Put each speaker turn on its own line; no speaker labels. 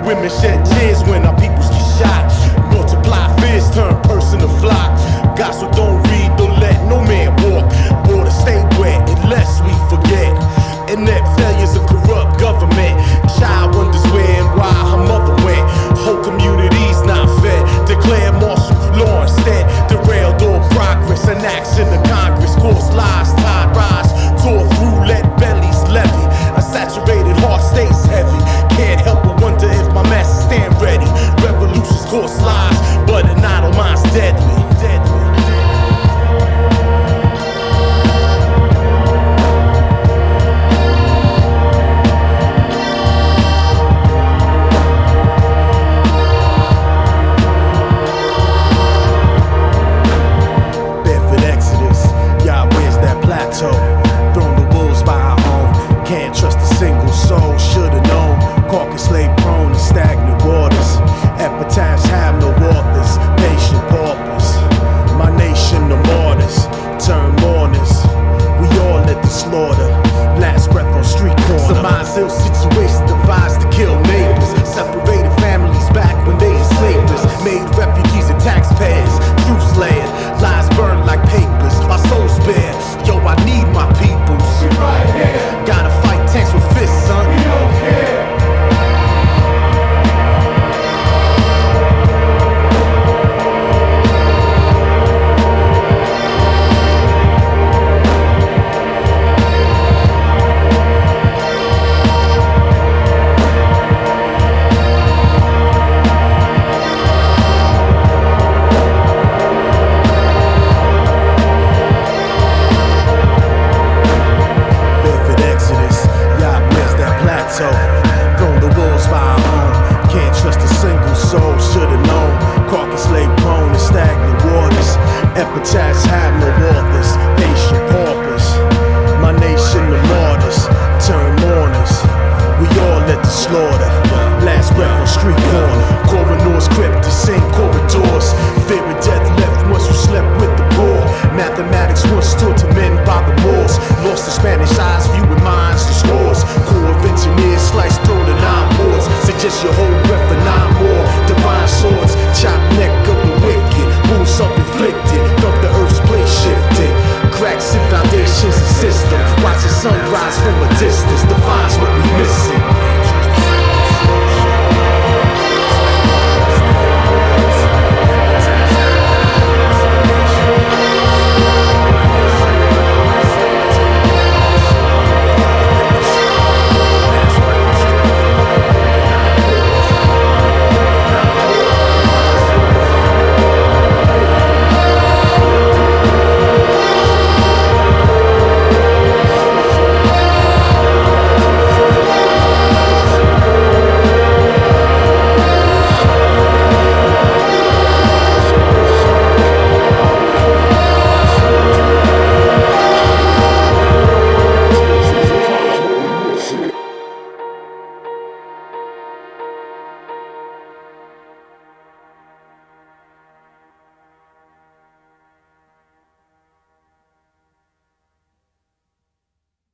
Women shed tears when our peoples get shot. Multiply fears, turn person to flock. Gospel don't read, don't let no man walk. Water stay wet unless we forget. Inept failures of corrupt government. Child wonders where and why her mother went. Whole communities not fed. Declare martial law instead. Derailed all progress and action of Congress. Cause lies, tide rise, tore through, let bellies levy. A saturated heart stays heavy. Can't help but wonder if my master stand ready. Revolutions cause lies, but an idle mind's deadly. Thrown the wolves by our own. Can't trust a single soul. Should've known. Caucus lay prone in stagnant waters. Epitaphs have no authors. Patient paupers. My nation the martyrs. Turn mourners. We all at the slaughter. Last breath on street corner. Surmise ill situation devised to kill neighbors. Separated families back when they enslaved us. Made refugees and taxpayers. Truth layered. Lies burned like papers. Our souls bare. Yo, I need my peoples. We right here. Gotta fight tanks with fists, son. We don't care. Thrown the wolves by our own. Can't trust a single soul. Should've known. Caucus lay prone in stagnant waters. Epitaphs have no authors. Patient paupers. My nation the martyrs. Turn mourners. We all at the slaughter. Last breath on street corner. Coroners crept to sing corridors. Fear of death left once you slept with the poor. Mathematics once stood to men by the Moors. Lost the Spanish eyes, viewing minds, the scores. Corps of engineers sliced through the 9 boards. Suggest your whole